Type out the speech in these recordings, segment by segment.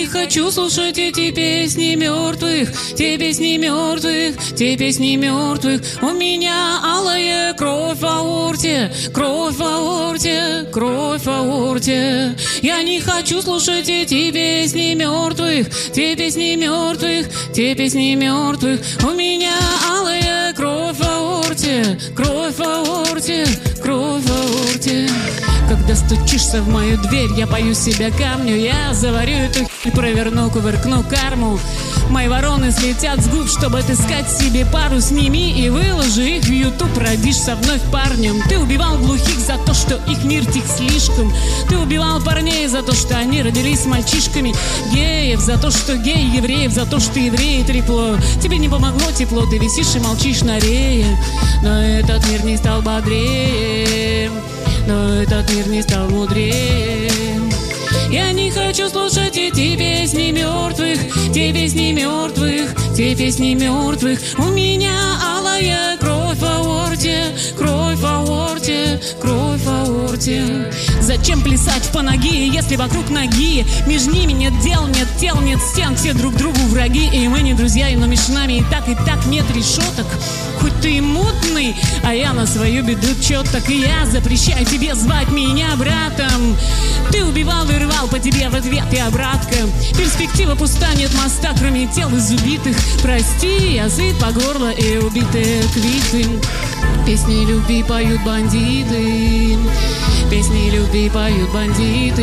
хочу слушать эти песни мертвых, те песни мертвых, те песни мертвых. У меня алая кровь в аорте, кровь в аорте, кровь в аорте. Я не хочу слушать эти песни мертвых, те песни мертвых, те песни мертвых. У меня алая кровь в аорте, кровь в аорте, кровь в аорте. Когда стучишься в мою дверь, я пою себя камню. Я заварю эту и проверну, кувыркну карму. Мои вороны слетят с губ, чтобы отыскать себе пару. Сними и выложи их в YouTube, родишься вновь парнем. Ты убивал глухих за то, что их мир тих слишком. Ты убивал парней за то, что они родились мальчишками. Геев за то, что гей, евреев за то, что евреи трепло. Тебе не помогло тепло, ты висишь и молчишь на рее. Но этот мир не стал бодрее, но этот мир не стал мудрее. Я не хочу слушать эти песни мертвых, те песни мертвых, те песни мертвых. У меня алая кровь в аорте, кровь в аорте, кровь в аорте. Зачем плясать в панагии, если вокруг ноги? Между ними нет дел, нет тел, нет стен, все друг другу враги. И мы не друзья, но между нами и так нет решеток. Хоть ты и мутный, а я на свою беду чёток. И я запрещаю тебе звать меня братом. Ты убивал и рвал, по тебе в ответ и обратка. Перспектива пуста, нет моста, кроме тел из убитых. Прости, я сыт по горло и убитые квиты. Песни любви поют бандиты, песни любви поют бандиты.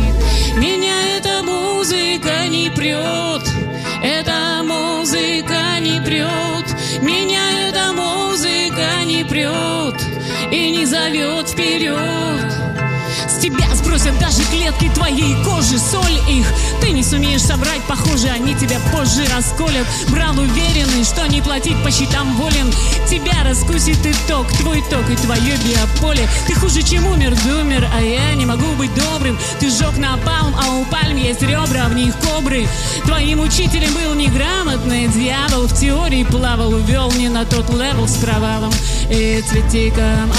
Меня эта музыка не прет, эта музыка не прет. Меня эта музыка не прет и не зовет вперед. С тебя сбросят даже клетки твоей кожи, соль их ты не сумеешь собрать, похоже, они тебя позже расколят. Брал уверенный, что не платить по счетам волен. Тебя раскусит итог, твой ток и твое биополе. Ты хуже, чем умер, а я не могу быть добрым. Ты сжег напалм, а у пальм есть ребра, в них кобры. Твоим учителем был неграмотный дьявол. В теории плавал, увел не на тот левел с провалом. И цветиком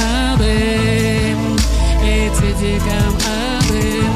обым, и цветиком обым.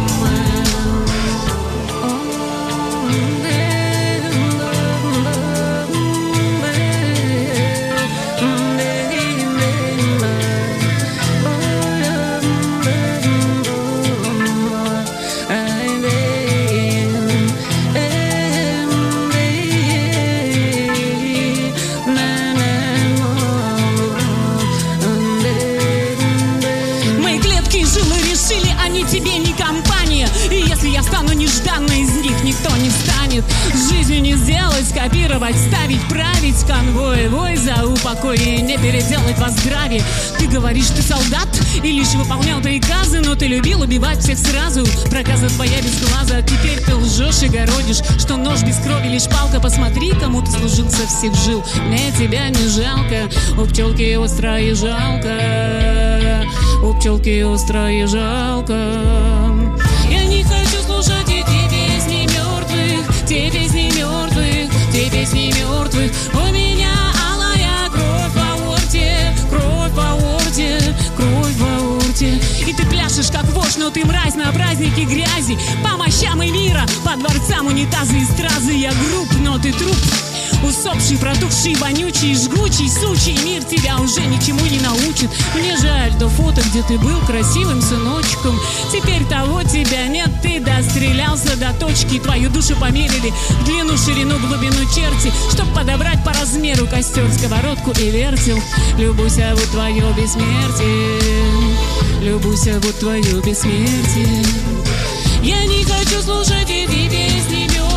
Тебе не компания. И если я стану нежданной, из них никто не встанет. Жизнью не сделать, скопировать, ставить, править конвой. Вой за упокоение, переделать во здравие. Ты говоришь, ты солдат и лишь выполнял приказы, но ты любил убивать всех сразу. Проказа твоя без глаза. Теперь ты лжешь и городишь, что нож без крови лишь палка. Посмотри, кому ты служил со всех жил. Мне тебя не жалко, у пчелки остро и жалко, у пчелки остро и жалко. Я не хочу слушать эти песни мертвых, те песни мертвых, те песни мертвых. У меня алая кровь в аорте, кровь в аорте, кровь в аорте. И ты пляшешь как вождь, но ты мразь на празднике грязи. По мощам и мира, по дворцам унитазы и стразы. Я груб, но ты труп. Усопший, протухший, вонючий, жгучий, сучий мир тебя уже ничему не научит. Мне жаль то фото, где ты был красивым сыночком. Теперь того тебя нет, ты дострелялся до точки. Твою душу померили в длину, ширину, глубину черти, чтоб подобрать по размеру костер, сковородку и вертел. Любуйся, вот твое бессмертие, любуйся, вот твое бессмертие. Я не хочу слушать эти песни мертвых,